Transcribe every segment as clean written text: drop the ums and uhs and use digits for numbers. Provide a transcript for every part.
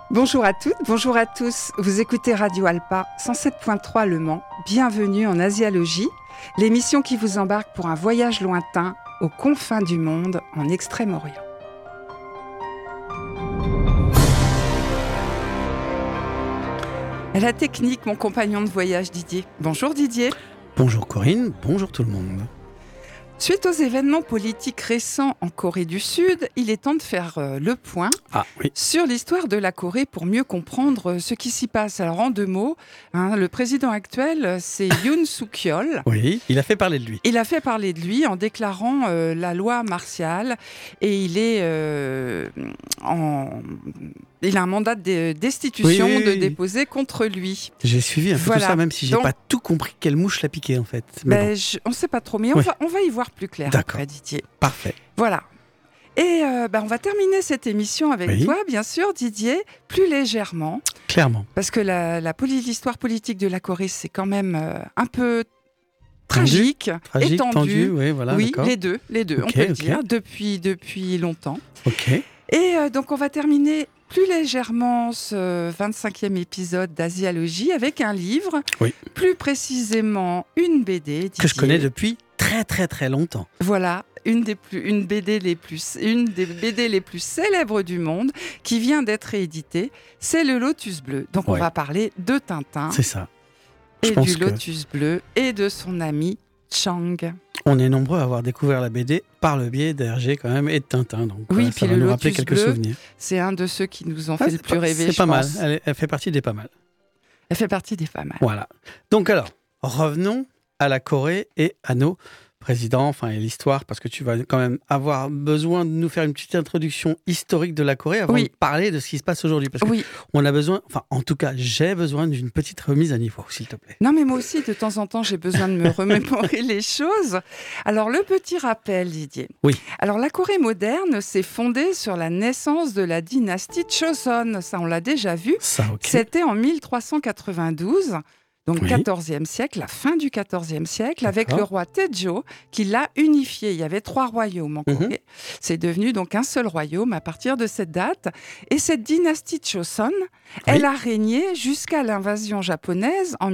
Bonjour à toutes, bonjour à tous. Vous écoutez Radio Alpa 107.3 Le Mans. Bienvenue en Asialogie, l'émission qui vous embarque pour un voyage lointain aux confins du monde en Extrême-Orient. À la technique, mon compagnon de voyage Didier. Bonjour Didier. Bonjour Corinne, bonjour tout le monde. Suite aux événements politiques récents en Corée du Sud, il est temps de faire le point sur l'histoire de la Corée pour mieux comprendre ce qui s'y passe. Alors en deux mots, le président actuel, c'est Yoon Suk-yeol. Oui, il a fait parler de lui. Il a fait parler de lui en déclarant la loi martiale et il a un mandat de destitution de déposer contre lui. J'ai suivi un peu tout ça, même si j'ai pas tout compris quelle mouche l'a piqué en fait. Mais on ne sait pas trop, mais on va y voir plus clair après, Didier. Parfait. Voilà. Et on va terminer cette émission avec toi, bien sûr, Didier, plus légèrement. Clairement. Parce que l'histoire politique de la Corée, c'est quand même un peu tragique et tendu. Oui, les deux, on peut le dire, depuis longtemps. Ok. Et donc, on va terminer plus légèrement ce 25e épisode d'Asialogie avec un livre, plus précisément une BD, Didier, que je connais depuis très très très longtemps. Voilà, une des BD les plus célèbres du monde qui vient d'être rééditée, c'est le Lotus Bleu. Donc on va parler de Tintin. C'est ça. Et du Lotus Bleu et de son ami Chang. On est nombreux à avoir découvert la BD par le biais d'Hergé quand même et de Tintin. Donc oui, ça va nous rappeler quelques souvenirs. C'est un de ceux qui nous ont fait le plus rêver. C'est pas mal, elle fait partie des pas mal. Elle fait partie des pas mal. Voilà. Donc alors, revenons à la Corée et à nos présidents, et l'histoire, parce que tu vas quand même avoir besoin de nous faire une petite introduction historique de la Corée avant de parler de ce qui se passe aujourd'hui. Parce qu'on a besoin, en tout cas, j'ai besoin d'une petite remise à niveau, s'il te plaît. Non, mais moi aussi, de temps en temps, j'ai besoin de me remémorer les choses. Alors, le petit rappel, Didier. Oui. Alors, la Corée moderne s'est fondée sur la naissance de la dynastie Choson. Ça, on l'a déjà vu. C'était en 1392. Donc, 14e siècle, la fin du 14e siècle, avec le roi Taejo qui l'a unifié. Il y avait 3 royaumes en Corée. C'est devenu donc un seul royaume à partir de cette date. Et cette dynastie Choson, elle a régné jusqu'à l'invasion japonaise en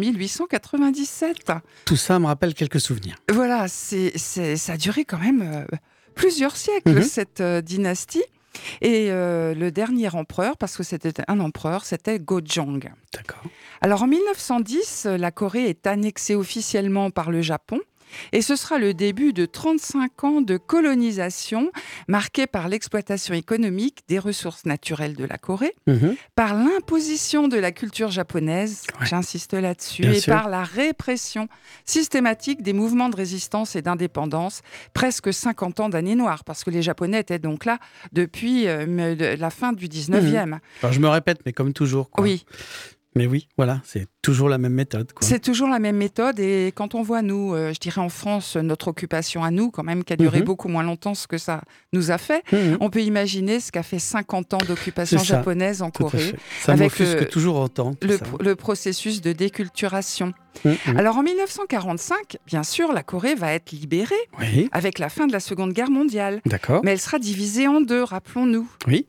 1897. Tout ça me rappelle quelques souvenirs. Voilà, ça a duré quand même plusieurs siècles, cette dynastie. Et le dernier empereur, parce que c'était un empereur, c'était Gojong. D'accord. Alors en 1910, la Corée est annexée officiellement par le Japon. Et ce sera le début de 35 ans de colonisation marqués par l'exploitation économique des ressources naturelles de la Corée, par l'imposition de la culture japonaise, j'insiste là-dessus, par la répression systématique des mouvements de résistance et d'indépendance, presque 50 ans d'années noires, parce que les Japonais étaient donc là depuis la fin du 19e. Alors je me répète, mais comme toujours. Oui. Mais oui, voilà, c'est toujours la même méthode. C'est toujours la même méthode. Et quand on voit, nous, je dirais en France, notre occupation à nous, quand même, qui a duré beaucoup moins longtemps que ça nous a fait, on peut imaginer ce qu'a fait 50 ans d'occupation japonaise en Corée. Ça m'offusque toujours autant. Le processus de déculturation. Alors en 1945, bien sûr, la Corée va être libérée avec la fin de la Seconde Guerre mondiale. D'accord. Mais elle sera divisée en deux, rappelons-nous. Oui.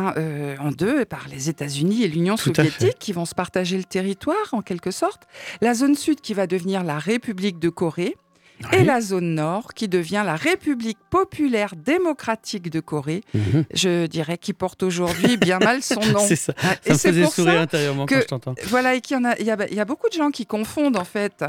En deux par les États-Unis et l'Union soviétique qui vont se partager le territoire en quelque sorte. La zone sud qui va devenir la République de Corée. Et la zone nord, qui devient la République populaire démocratique de Corée, je dirais, qui porte aujourd'hui bien mal son nom. C'est ça. Ça me faisait sourire intérieurement quand je t'entends. Voilà, et il y a beaucoup de gens qui confondent, en fait,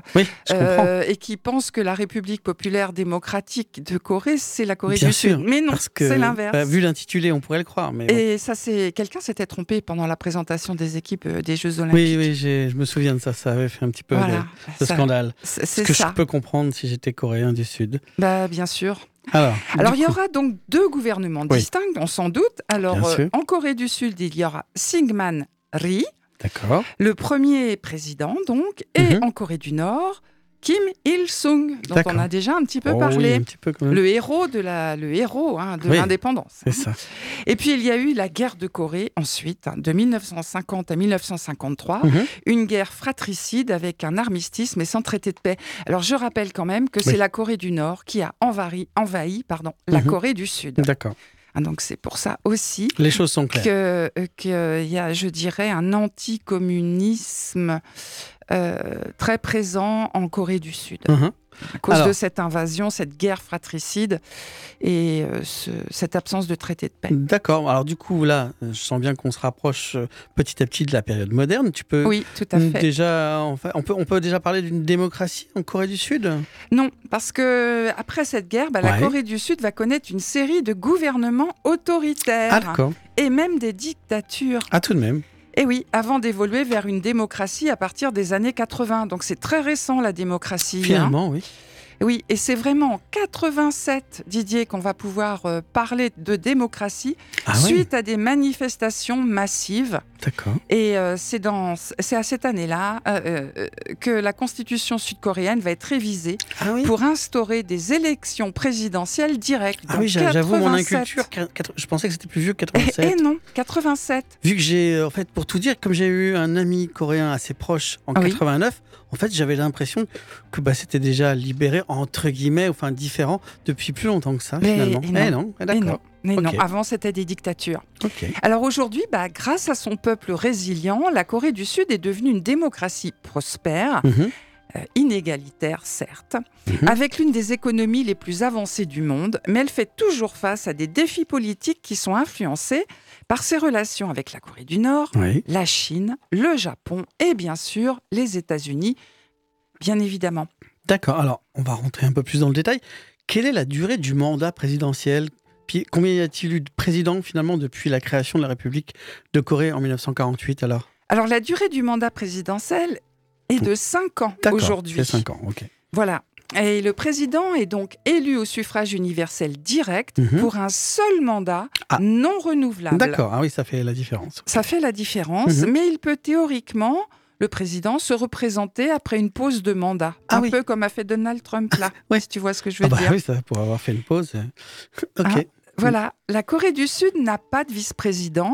et qui pensent que la République populaire démocratique de Corée, c'est la Corée du Sud. Mais non, c'est l'inverse. Vu l'intitulé, on pourrait le croire. Mais et ça, quelqu'un s'était trompé pendant la présentation des équipes des Jeux Olympiques. Oui, je me souviens de ça. Ça avait fait un petit peu de scandale. C'est ce que je peux comprendre si j'étais coréen du Sud. Bien sûr. Alors il y aura donc 2 gouvernements distincts, on s'en doute. Alors, en Corée du Sud, il y aura Syngman Rhee, le premier président, donc, et en Corée du Nord, Kim Il-sung, dont on a déjà un petit peu parlé, un petit peu quand même. le héros de l'indépendance. C'est ça. Et puis il y a eu la guerre de Corée ensuite, de 1950 à 1953, une guerre fratricide avec un armistice mais sans traité de paix. Alors je rappelle quand même que c'est la Corée du Nord qui a envahi la Corée du Sud. D'accord. Donc c'est pour ça aussi les choses sont claires. qu'il y a, je dirais, un anticommunisme très présent en Corée du Sud. À cause de cette invasion, cette guerre fratricide et cette absence de traité de paix. D'accord. Alors du coup, là, je sens bien qu'on se rapproche petit à petit de la période moderne. Tu peux Oui, tout à fait. déjà, on peut déjà parler d'une démocratie en Corée du Sud ? Non, parce que après cette guerre, la Corée du Sud va connaître une série de gouvernements autoritaires et même des dictatures. Ah, tout de même. Et oui, avant d'évoluer vers une démocratie à partir des années 80. Donc c'est très récent la démocratie. Finalement, oui. Oui, et c'est vraiment en 87, Didier, qu'on va pouvoir parler de démocratie suite à des manifestations massives. D'accord. Et c'est à cette année-là que la constitution sud-coréenne va être révisée pour instaurer des élections présidentielles directes. Ah oui, j'avoue, mon inculture, je pensais que c'était plus vieux que 87. Et non, 87. Vu que j'ai, en fait, pour tout dire, comme j'ai eu un ami coréen assez proche en 89, en fait, j'avais l'impression que c'était déjà libéré, entre guillemets, enfin différent, depuis plus longtemps que ça, finalement. Non, d'accord. Mais non, avant c'était des dictatures. Alors aujourd'hui, grâce à son peuple résilient, la Corée du Sud est devenue une démocratie prospère, inégalitaire certes, avec l'une des économies les plus avancées du monde, mais elle fait toujours face à des défis politiques qui sont influencés par ses relations avec la Corée du Nord, la Chine, le Japon et bien sûr les États-Unis, bien évidemment. D'accord, alors on va rentrer un peu plus dans le détail. Quelle est la durée du mandat présidentiel ? Puis combien y a-t-il eu de présidents finalement depuis la création de la République de Corée en 1948 alors ? Alors la durée du mandat présidentiel est de 5 ans aujourd'hui. C'est 5 ans, ok. Voilà. Et le président est donc élu au suffrage universel direct pour un seul mandat non renouvelable. D'accord, oui, ça fait la différence. Ça fait la différence, mais il peut théoriquement, le président, se représenter après une pause de mandat. Un peu comme a fait Donald Trump, là, si tu vois ce que je veux dire. Oui, ça, pour avoir fait une pause. Ok. Voilà, la Corée du Sud n'a pas de vice-président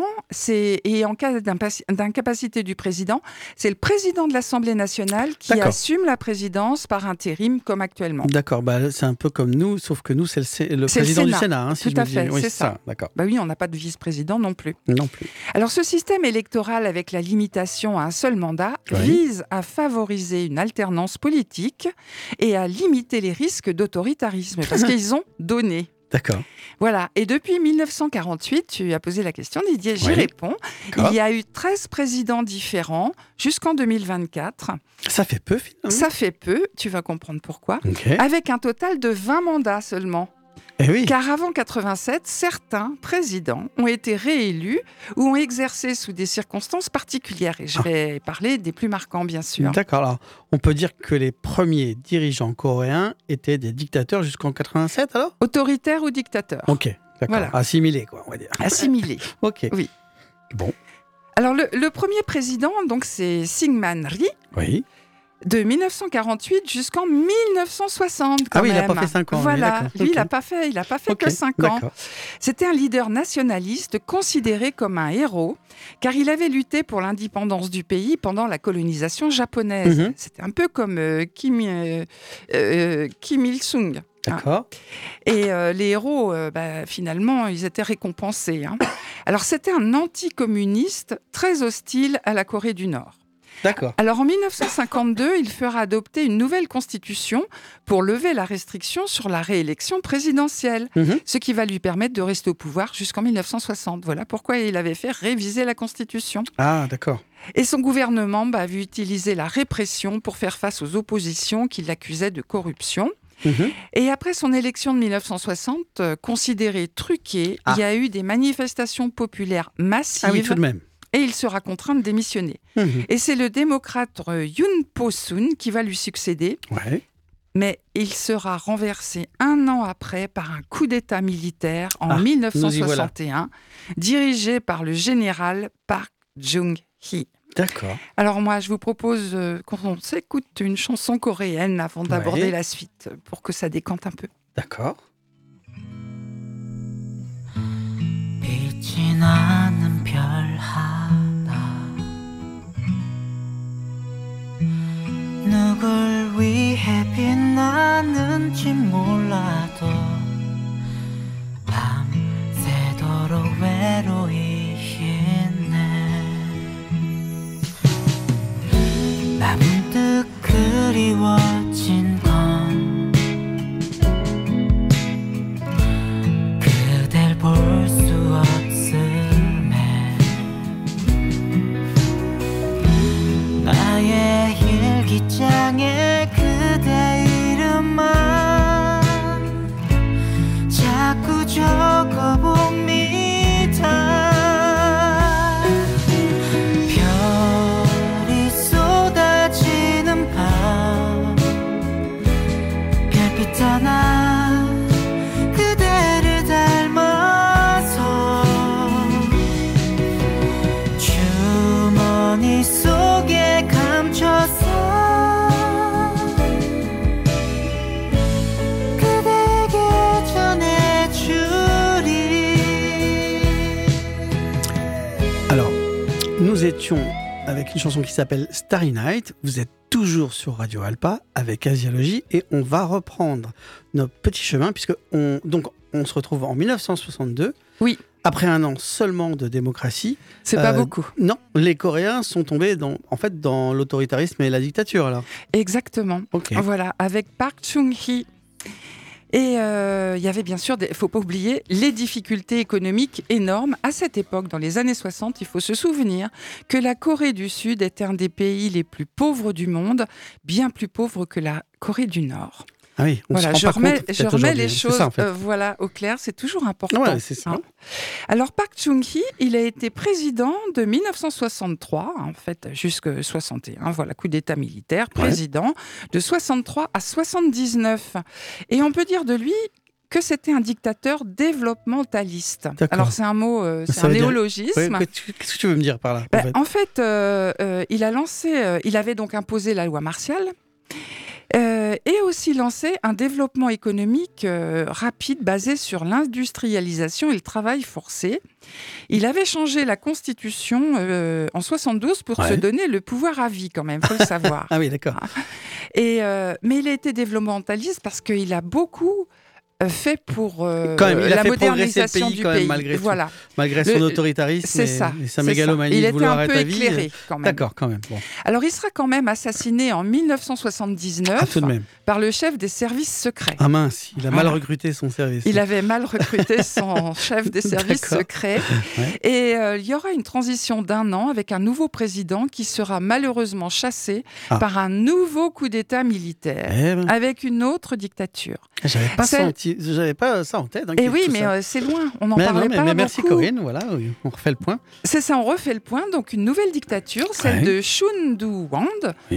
et en cas d'incapacité du président, c'est le président de l'Assemblée nationale qui assume la présidence par intérim comme actuellement. D'accord, c'est un peu comme nous, sauf que nous, c'est le président du Sénat. Si tout à fait, oui, c'est ça. D'accord. Oui, on n'a pas de vice-président non plus. Non plus. Alors ce système électoral avec la limitation à un seul mandat vise à favoriser une alternance politique et à limiter les risques d'autoritarisme parce qu'ils ont donné. D'accord. Voilà. Et depuis 1948, tu as posé la question, Didier, j'y réponds. Il y a eu 13 présidents différents jusqu'en 2024. Ça fait peu, finalement. Ça fait peu, tu vas comprendre pourquoi. Avec un total de 20 mandats seulement. Car avant 87, certains présidents ont été réélus ou ont exercé sous des circonstances particulières. Et je vais parler des plus marquants, bien sûr. D'accord. Alors, on peut dire que les premiers dirigeants coréens étaient des dictateurs jusqu'en 87, alors ? Autoritaires ou dictateurs. Ok, d'accord. Voilà. Assimilés, quoi, on va dire. Assimilés. Ok. Oui. Bon. Alors, le premier président, donc, c'est Syngman Rhee. Oui. De 1948 jusqu'en 1960, quand même. Il n'a pas fait 5 ans. Voilà, lui, il n'a pas fait que 5 ans. C'était un leader nationaliste considéré comme un héros, car il avait lutté pour l'indépendance du pays pendant la colonisation japonaise. C'était un peu comme Kim Il-sung. D'accord. Et les héros, finalement, ils étaient récompensés. Alors, c'était un anticommuniste très hostile à la Corée du Nord. D'accord. Alors en 1952, il fera adopter une nouvelle constitution pour lever la restriction sur la réélection présidentielle, ce qui va lui permettre de rester au pouvoir jusqu'en 1960. Voilà pourquoi il avait fait réviser la constitution. Ah, d'accord. Et son gouvernement a vu utiliser la répression pour faire face aux oppositions qui l'accusaient de corruption. Et après son élection de 1960, considérée truquée, il y a eu des manifestations populaires massives. Ah oui, tout de même. Et il sera contraint de démissionner. Et c'est le démocrate Yoon Po-sun qui va lui succéder. Mais il sera renversé 1 an après par un coup d'État militaire en 1961, dirigé par le général Park Chung-hee. D'accord. Alors moi, je vous propose qu'on s'écoute une chanson coréenne avant d'aborder la suite, pour que ça décante un peu. D'accord. 누굴 위해 빛나는지 몰라도 밤새 Nous étions avec une chanson qui s'appelle Starry Night. Vous êtes toujours sur Radio Alpa avec Asialogie et on va reprendre notre petit chemin puisque on se retrouve en 1962. Oui. Après un an seulement de démocratie. C'est pas beaucoup. Non, les Coréens sont tombés dans l'autoritarisme et la dictature alors. Exactement. Okay. Voilà, avec Park Chung-hee. Et il y avait bien sûr, il ne faut pas oublier, les difficultés économiques énormes. À cette époque, dans les années 60, il faut se souvenir que la Corée du Sud était un des pays les plus pauvres du monde, bien plus pauvre que la Corée du Nord. Ah oui, je remets les choses ça, en fait. Au clair, c'est toujours important. Ouais, c'est ça. Alors Park Chung-hee, il a été président de 1963, en fait jusqu'à 61, voilà, coup d'état militaire, président de 63 à 79. Et on peut dire de lui que c'était un dictateur développementaliste. D'accord. Alors c'est un mot, c'est un néologisme. Qu'est-ce que tu veux me dire par là en fait, il avait donc imposé la loi martiale. Et aussi lancé un développement économique rapide basé sur l'industrialisation et le travail forcé. Il avait changé la Constitution en 72 pour se donner le pouvoir à vie quand même, il faut le savoir. Ah oui, d'accord. Mais il a été développementaliste parce qu'il a beaucoup fait pour la modernisation du pays. Malgré voilà. tout, malgré son autoritarisme et sa mégalomanie de vouloir être à vie. Il était un peu éclairé quand même. D'accord, quand même. Bon. Alors il sera quand même assassiné en 1979 tout de même. Par le chef des services secrets. Ah mince, il a mal recruté son service. Il avait mal recruté son chef des services secrets. Et il y aura une transition d'1 an avec un nouveau président qui sera malheureusement chassé par un nouveau coup d'état militaire avec une autre dictature. J'avais pas ça en tête. Et oui, mais c'est loin. On n'en parlait pas beaucoup. Merci Corinne, voilà, on refait le point. C'est ça, on refait le point. Donc une nouvelle dictature, celle de Chun Doo-hwan.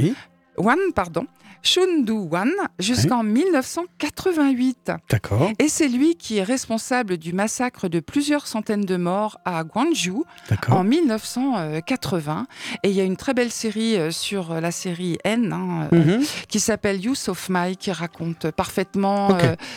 Chun Doo-hwan jusqu'en 1988. D'accord. Et c'est lui qui est responsable du massacre de plusieurs centaines de morts à Gwangju en 1980. Et il y a une très belle série sur la série N qui s'appelle Youth of My qui raconte parfément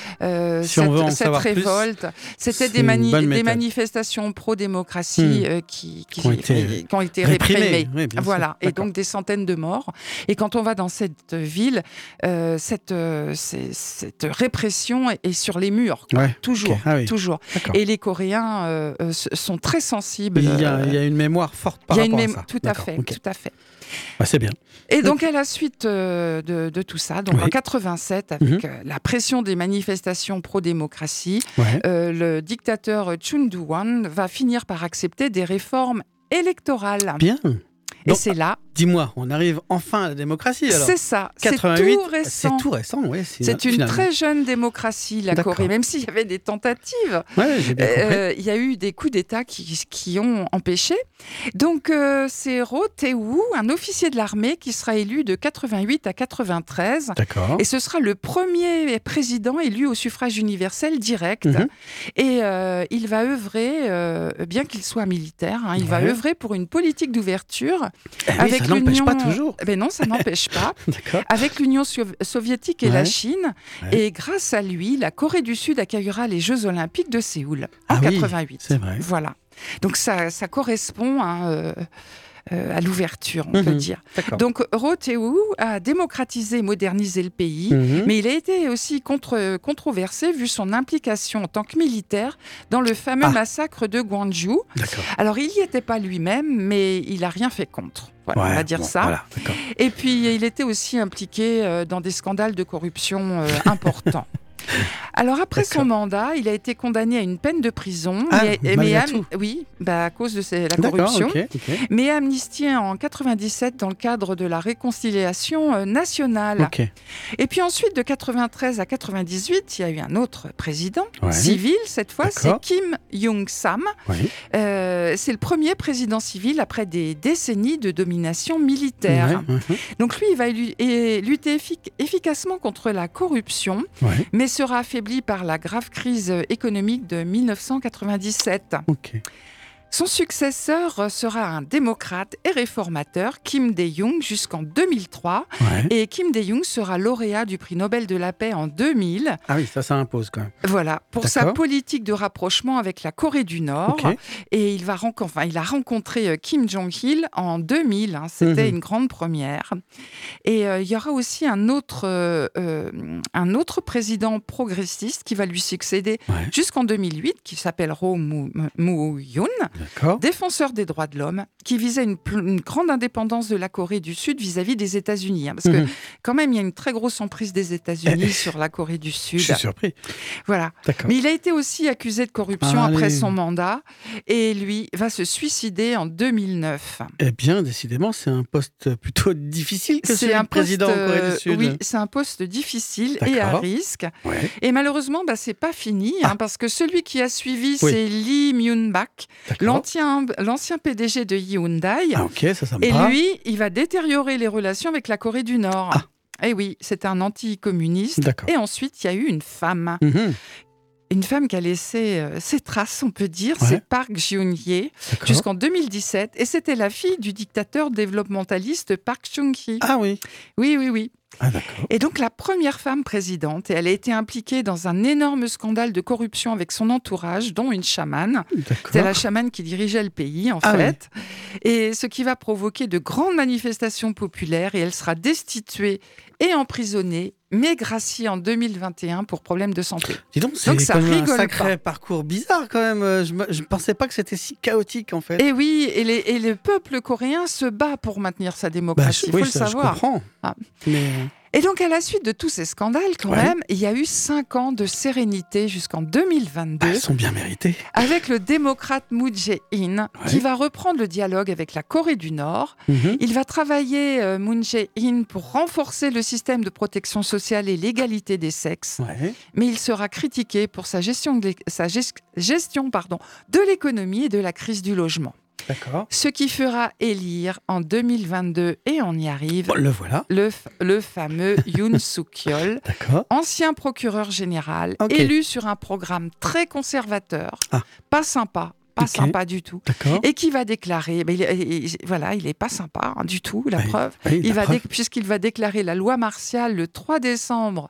cette révolte. C'était des manifestations pro-démocratie qui ont été réprimées. Oui, voilà. Et donc des centaines de morts. Et quand on va dans cette ville, cette répression est sur les murs, toujours. Toujours. Et les Coréens sont très sensibles. Il y a une mémoire forte par rapport à ça. Tout à fait, tout à fait. C'est bien. Et donc à la suite de tout ça, donc en 87, avec la pression des manifestations pro-démocratie, le dictateur Chun Doo-hwan va finir par accepter des réformes électorales. Bien. Et c'est là. Dis-moi, on arrive enfin à la démocratie alors. C'est ça, 88, c'est tout récent. C'est tout récent, oui. C'est une très jeune démocratie, la Corée, même s'il y avait des tentatives. J'ai bien compris. Il y a eu des coups d'État qui ont empêché. Donc c'est Roh Tae-woo, un officier de l'armée qui sera élu de 88 à 93. D'accord. Et ce sera le premier président élu au suffrage universel direct. Et il va œuvrer, bien qu'il soit militaire, il va œuvrer pour une politique d'ouverture. Ça n'empêche pas toujours. Ben non, ça n'empêche pas. Avec l'Union soviétique et la Chine. Et grâce à lui, la Corée du Sud accueillera les Jeux Olympiques de Séoul en 88. C'est vrai. Voilà. Donc ça correspond à l'ouverture, on peut dire. Donc Roh Tae-woo a démocratisé et modernisé le pays, mais il a été aussi controversé vu son implication en tant que militaire dans le fameux massacre de Gwangju. Alors il n'y était pas lui-même, mais il n'a rien fait contre. Voilà, on va dire ça. Voilà, et puis il était aussi impliqué dans des scandales de corruption importants. Alors après son mandat, il a été condamné à une peine de prison, à cause de la corruption, mais amnistié en 97 dans le cadre de la réconciliation nationale. Et puis ensuite, de 93 à 98, il y a eu un autre président civil, cette fois, c'est Kim Young-sam. C'est le premier président civil après des décennies de domination militaire. Donc lui, il va lutter efficacement contre la corruption, mais sera affaibli par la grave crise économique de 1997. Son successeur sera un démocrate et réformateur, Kim Dae-jung, jusqu'en 2003. Ouais. Et Kim Dae-jung sera lauréat du prix Nobel de la paix en 2000. Ah oui, ça impose quand même. Voilà, pour sa D'accord. politique de rapprochement avec la Corée du Nord. Ok. Et il a rencontré Kim Jong-il en 2000. C'était Mhm. une grande première. Et il y aura aussi un autre président progressiste qui va lui succéder Ouais. jusqu'en 2008, qui s'appelle Roh Moo-hyun, D'accord. défenseur des droits de l'homme, qui visait une grande indépendance de la Corée du Sud vis-à-vis des États-Unis. Parce que quand même, il y a une très grosse emprise des États-Unis sur la Corée du Sud. Je suis surpris. Voilà. D'accord. Mais il a été aussi accusé de corruption Allez. après son mandat et lui va se suicider en 2009. Eh bien, décidément, c'est un poste plutôt difficile que celui de président en Corée du Sud. Oui, c'est un poste difficile et à D'accord. risque. Ouais. Et malheureusement, c'est pas fini, parce que celui qui a suivi, Oui. c'est Lee Myung-bak, D'accord. l'ancien PDG de Hyundai. Ah ok, ça me Et parle. lui, il va détériorer les relations avec la Corée du Nord. Ah. Et oui, c'est un anticommuniste. D'accord. Et ensuite, il y a eu une femme. Mhm. Une femme qui a laissé ses traces, on peut dire, Ouais. c'est Park Geun-hye, D'accord. jusqu'en 2017. Et c'était la fille du dictateur développementaliste Park Chung-hee. Ah oui. Oui, oui, oui. Ah d'accord. Et donc la première femme présidente, et elle a été impliquée dans un énorme scandale de corruption avec son entourage, dont une chamane. C'est la D'accord. chamane qui dirigeait le pays, en Ah fait. Et ce qui va provoquer de grandes manifestations populaires, et elle sera destituée et emprisonnée, mais graciée en 2021 pour problème de santé. Dis donc, c'est Donc, ça quand même un rigole sacré parcours bizarre quand même. Je ne pensais pas que c'était si chaotique en fait. Et oui, et le peuple coréen se bat pour maintenir sa démocratie, il faut oui, le ça, savoir. Je comprends. Ah. Mais Et donc, à la suite de tous ces scandales, quand Ouais. même, il y a eu 5 ans de sérénité jusqu'en 2022, elles sont bien méritées. avec le démocrate Moon Jae-in, qui va reprendre le dialogue avec la Corée du Nord. Mhm. Il va travailler, Moon Jae-in, pour renforcer le système de protection sociale et l'égalité des sexes. Ouais. Mais il sera critiqué pour sa gestion de l'économie et de la crise du logement. D'accord. Ce qui fera élire en 2022, et on y arrive, Bon, le voilà. le fameux Yoon Suk-yeol, D'accord. ancien procureur général, Ok. élu sur un programme très conservateur, Ah. pas sympa du tout, D'accord. et qui va déclarer, il est pas sympa du tout, la Oui. preuve, Oui, la preuve. puisqu'il va déclarer la loi martiale le 3 décembre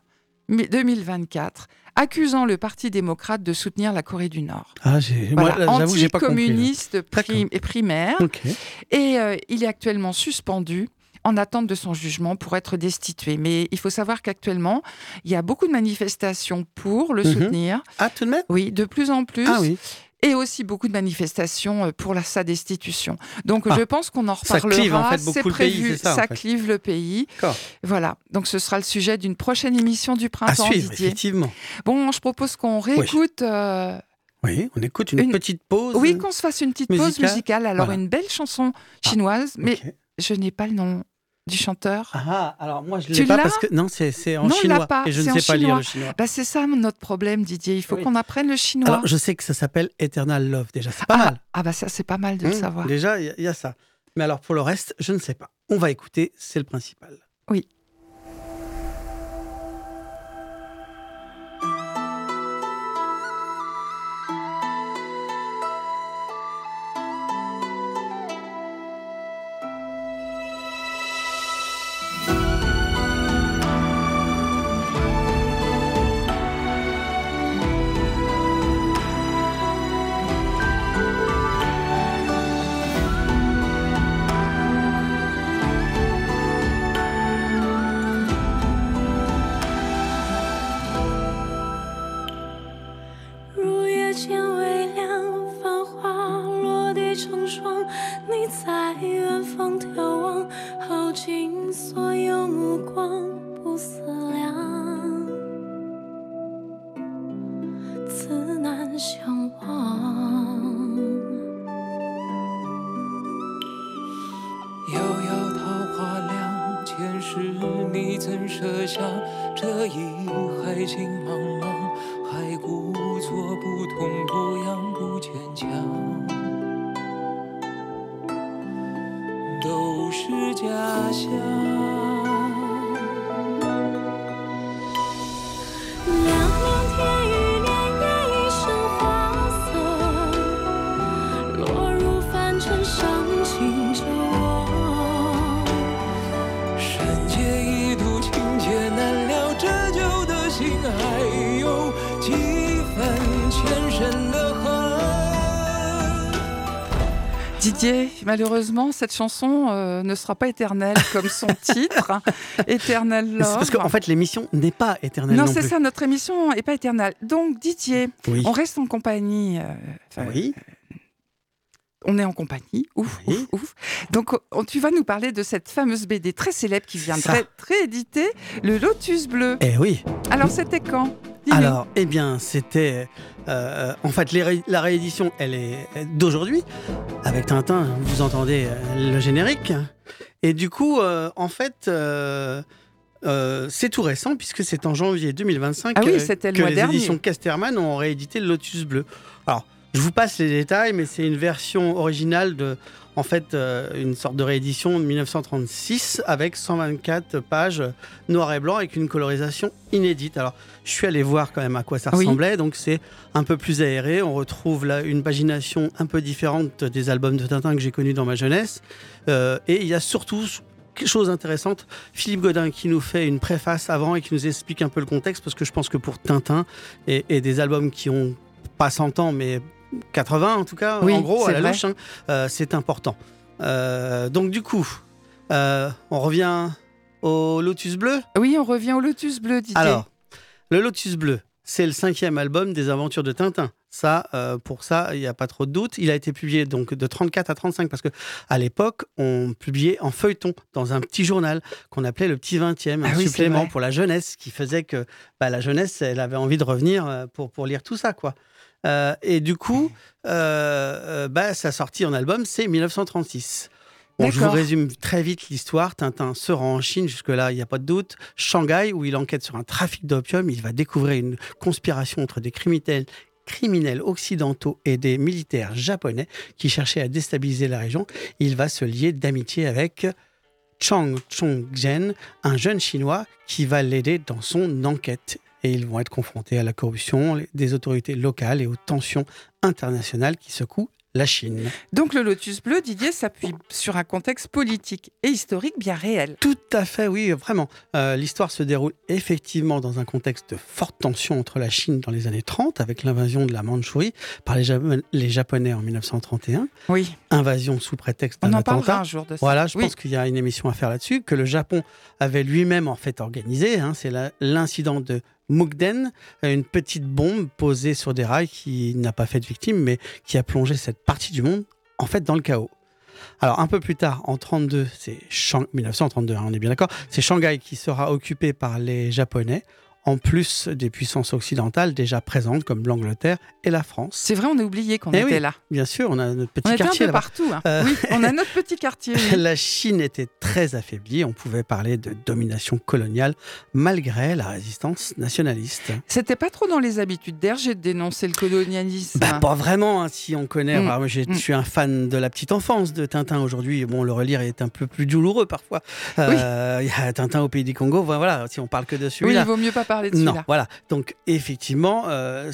2024, accusant le Parti démocrate de soutenir la Corée du Nord. Ah, moi, Voilà, là, j'avoue, j'ai pas compris. anticommuniste D'accord. et primaire. Ok. Et il est actuellement suspendu en attente de son jugement pour être destitué. Mais il faut savoir qu'actuellement, il y a beaucoup de manifestations pour le soutenir. Ah, tout de même. Oui, de plus en plus. Ah oui. Et aussi beaucoup de manifestations pour sa destitution. Donc je pense qu'on en Ça reparlera. clive, en fait, beaucoup c'est le pays, prévu, c'est ça, en fait. clive le pays. D'accord. Voilà. Donc ce sera le sujet d'une prochaine émission du À printemps, suivre, Didier. effectivement. Bon, je propose qu'on réécoute. Oui, on écoute une petite pause. Oui, qu'on se fasse une petite pause musicale. Alors, Voilà. une belle chanson chinoise, mais Ok. je n'ai pas le nom du chanteur. Ah, alors moi je Tu l'ai pas l'as parce que non, c'est en Non, on chinois l'a pas, et je c'est ne en sais pas lire chinois. le chinois. Bah, c'est ça notre problème, Didier. Il faut Oui. qu'on apprenne le chinois. Alors je sais que ça s'appelle Eternal Love déjà, c'est pas mal. Ah, bah ça, c'est pas mal de le savoir. Déjà, il y a ça. Mais alors pour le reste, je ne sais pas. On va écouter, c'est le principal. Oui. 如夜间微亮，繁花落地成霜。你在远方眺望，耗尽所有目光，不思量，此难相忘。 遥遥桃花凉，前世你怎设想？这一海情茫茫，还故作不痛不痒不坚强，都是假象。 两年天与年夜一生花色，落入身上亲着我。 山间一度情结难了，折旧的心还有几分前生的恨。 Didier, malheureusement, cette chanson ne sera pas éternelle comme son titre, Éternel Love. C'est parce qu'en fait, l'émission n'est pas éternelle non c'est plus. ça, notre émission n'est pas éternelle. Donc, Didier, Oui. on reste en compagnie. Oui. On est en compagnie, ouf. Donc, tu vas nous parler de cette fameuse BD très célèbre qui vient de rééditer, Le Lotus Bleu. Eh oui. Alors, c'était quand ? Dis-nous. Alors, eh bien, c'était... en fait, la réédition, elle est d'aujourd'hui. Avec Tintin, vous entendez le générique. Et du coup, en fait... c'est tout récent puisque c'est en janvier 2025 que les éditions Casterman ont réédité le Lotus Bleu. Alors, je vous passe les détails, mais c'est une version originale de, en fait, une sorte de réédition de 1936 avec 124 pages noir et blanc avec une colorisation inédite. Alors, je suis allé voir quand même à quoi ça ressemblait. Donc, c'est un peu plus aéré. On retrouve là une pagination un peu différente des albums de Tintin que j'ai connus dans ma jeunesse. Et il y a surtout quelque chose d'intéressant, Philippe Godin qui nous fait une préface avant et qui nous explique un peu le contexte, parce que je pense que pour Tintin et des albums qui ont pas 100 ans mais 80 en tout cas, en gros à la louche, c'est important. Donc du coup, on revient au Lotus Bleu. Oui, on revient au Lotus Bleu, Didier. Alors, le Lotus Bleu, c'est le 5e album des aventures de Tintin. Ça, pour ça, il n'y a pas trop de doute. Il a été publié donc de 34 à 35 parce qu'à l'époque, on publiait en feuilleton dans un petit journal qu'on appelait le Petit 20e, un supplément pour la jeunesse qui faisait que la jeunesse, elle avait envie de revenir pour lire tout ça, quoi. Et du coup, sa sortie en album, c'est 1936. Bon, je vous résume très vite l'histoire. Tintin se rend en Chine, jusque-là, il n'y a pas de doute. Shanghai, où il enquête sur un trafic d'opium. Il va découvrir une conspiration entre des criminels occidentaux et des militaires japonais qui cherchaient à déstabiliser la région. Il va se lier d'amitié avec Chang Chong-jen, un jeune Chinois qui va l'aider dans son enquête. Et ils vont être confrontés à la corruption des autorités locales et aux tensions internationales qui secouent la Chine. Donc le Lotus Bleu, Didier, s'appuie sur un contexte politique et historique bien réel. Tout à fait, oui, vraiment. L'histoire se déroule effectivement dans un contexte de forte tension entre la Chine dans les années 30, avec l'invasion de la Mandchourie par les Japonais en 1931. Oui. Invasion sous prétexte d'un attentat. On en parlera un jour de ça. Voilà, je pense qu'il y a une émission à faire là-dessus, que le Japon avait lui-même en fait organisé. C'est l'incident de Mukden, une petite bombe posée sur des rails qui n'a pas fait de victime, mais qui a plongé cette partie du monde en fait dans le chaos. Alors un peu plus tard, en 32, c'est 1932, on est bien d'accord, c'est Shanghai qui sera occupé par les Japonais, en plus des puissances occidentales déjà présentes comme l'Angleterre et la France. C'est vrai, on a oublié qu'on était là. Bien sûr, on a notre petit quartier là-bas. On était un peu partout. Oui, on a notre petit quartier. Oui. La Chine était très affaiblie. On pouvait parler de domination coloniale malgré la résistance nationaliste. C'était pas trop dans les habitudes d'Hergé de dénoncer le colonialisme. Pas vraiment, si on connaît. Moi, je suis un fan de la petite enfance de Tintin aujourd'hui. Bon, le relire est un peu plus douloureux parfois. Il y a Tintin au pays du Congo. Voilà, si on parle que de celui-là. Oui, il vaut mieux pas parler de celui-là. Non, voilà. Donc, effectivement,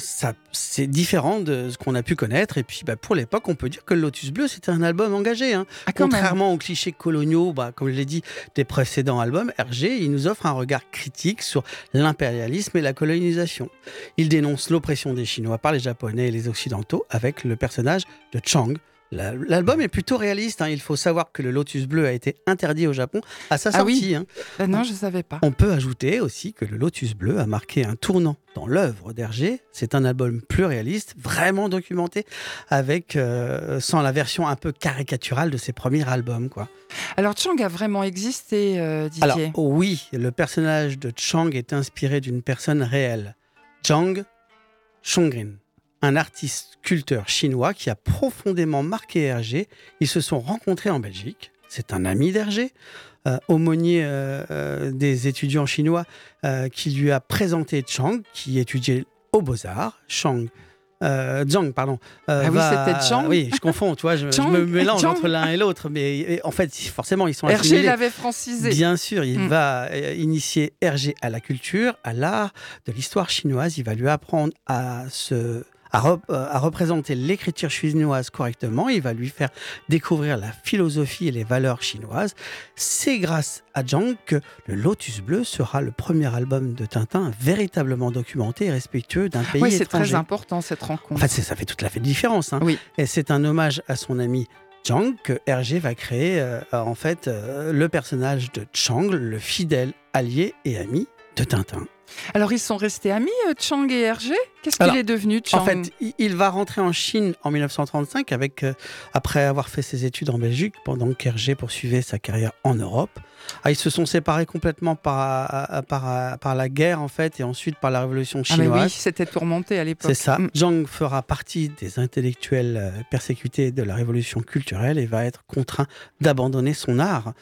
c'est différent de ce qu'on a pu connaître. Et puis, pour l'époque, on peut dire que le Lotus Bleu, c'était un album engagé. Contrairement aux clichés coloniaux, comme je l'ai dit, des précédents albums, Hergé, il nous offre un regard critique sur l'impérialisme et la colonisation. Il dénonce l'oppression des Chinois par les Japonais et les Occidentaux avec le personnage de Chang. L'album est plutôt réaliste. Il faut savoir que le Lotus Bleu a été interdit au Japon à sa sortie. Non, je ne savais pas. On peut ajouter aussi que le Lotus Bleu a marqué un tournant dans l'œuvre d'Hergé. C'est un album plus réaliste, vraiment documenté, avec sans la version un peu caricaturale de ses premiers albums, quoi. Alors Chang a vraiment existé, Didier? Alors oui, le personnage de Chang est inspiré d'une personne réelle, Zhang Chongrin, un artiste sculpteur chinois qui a profondément marqué Hergé. Ils se sont rencontrés en Belgique. C'est un ami d'Hergé, aumônier des étudiants chinois, qui lui a présenté Chang, qui étudiait aux Beaux-Arts. Zhang, pardon. C'était Chang. Oui, je confonds, tu vois, je me mélange entre l'un et l'autre, mais en fait, forcément, ils sont assimilés. Hergé l'avait francisé. Bien sûr, il va initier Hergé à la culture, à l'art, de l'histoire chinoise. Il va lui apprendre à à représenter l'écriture chinoise correctement. Il va lui faire découvrir la philosophie et les valeurs chinoises. C'est grâce à Zhang que le Lotus Bleu sera le premier album de Tintin véritablement documenté et respectueux d'un pays étranger. C'est très important cette rencontre. En fait, ça fait toute la différence. Oui. Et c'est un hommage à son ami Zhang que Hergé va créer le personnage de Chang, le fidèle allié et ami de Tintin. Alors, ils sont restés amis, Chang et Hergé ? Qu'est-ce qu'il est devenu, Chang ? En fait, il va rentrer en Chine en 1935 après avoir fait ses études en Belgique, pendant qu'Hergé poursuivait sa carrière en Europe. Ils se sont séparés complètement par la guerre, en fait, et ensuite par la Révolution chinoise. Mais oui, c'était tourmenté à l'époque. C'est ça. Zhang fera partie des intellectuels persécutés de la Révolution culturelle et va être contraint d'abandonner son art.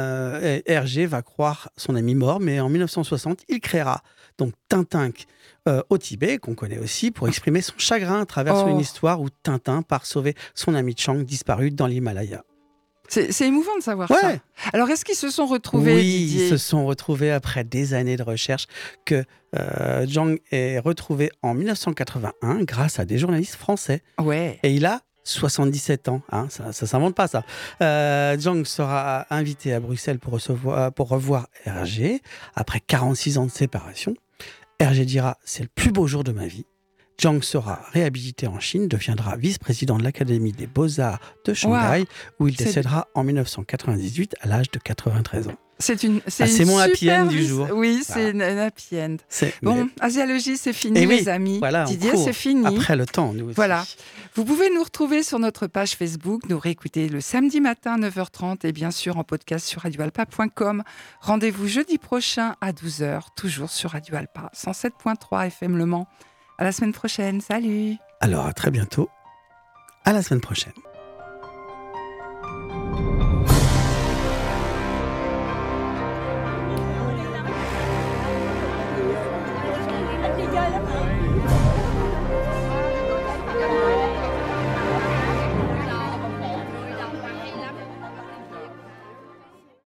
Hergé va croire son ami mort, mais en 1960, il créera donc Tintin au Tibet, qu'on connaît aussi, pour exprimer son chagrin à travers une histoire où Tintin part sauver son ami Chang disparu dans l'Himalaya. C'est émouvant de savoir ça. Alors, est-ce qu'ils se sont retrouvés, Didier ? Ils se sont retrouvés après des années de recherche que Zhang est retrouvé en 1981 grâce à des journalistes français. Ouais. Et il a 77 ans, ça s'invente pas ça. Zhang sera invité à Bruxelles pour revoir Hergé après 46 ans de séparation. Hergé dira « c'est le plus beau jour de ma vie ». Zhang sera réhabilité en Chine, deviendra vice-président de l'Académie des Beaux-Arts de Shanghai, où il décédera en 1998 à l'âge de 93 ans. C'est mon happy end du jour. Oui, c'est une happy end. Asialogie, c'est fini, les amis. Voilà, Didier, c'est fini. Après le temps, nous aussi. Voilà. Vous pouvez nous retrouver sur notre page Facebook, nous réécouter le samedi matin 9h30 et bien sûr en podcast sur radioalpa.com. Rendez-vous jeudi prochain à 12h, toujours sur Radio Alpa, 107.3 FM Le Mans. À la semaine prochaine, salut. Alors à très bientôt, à la semaine prochaine.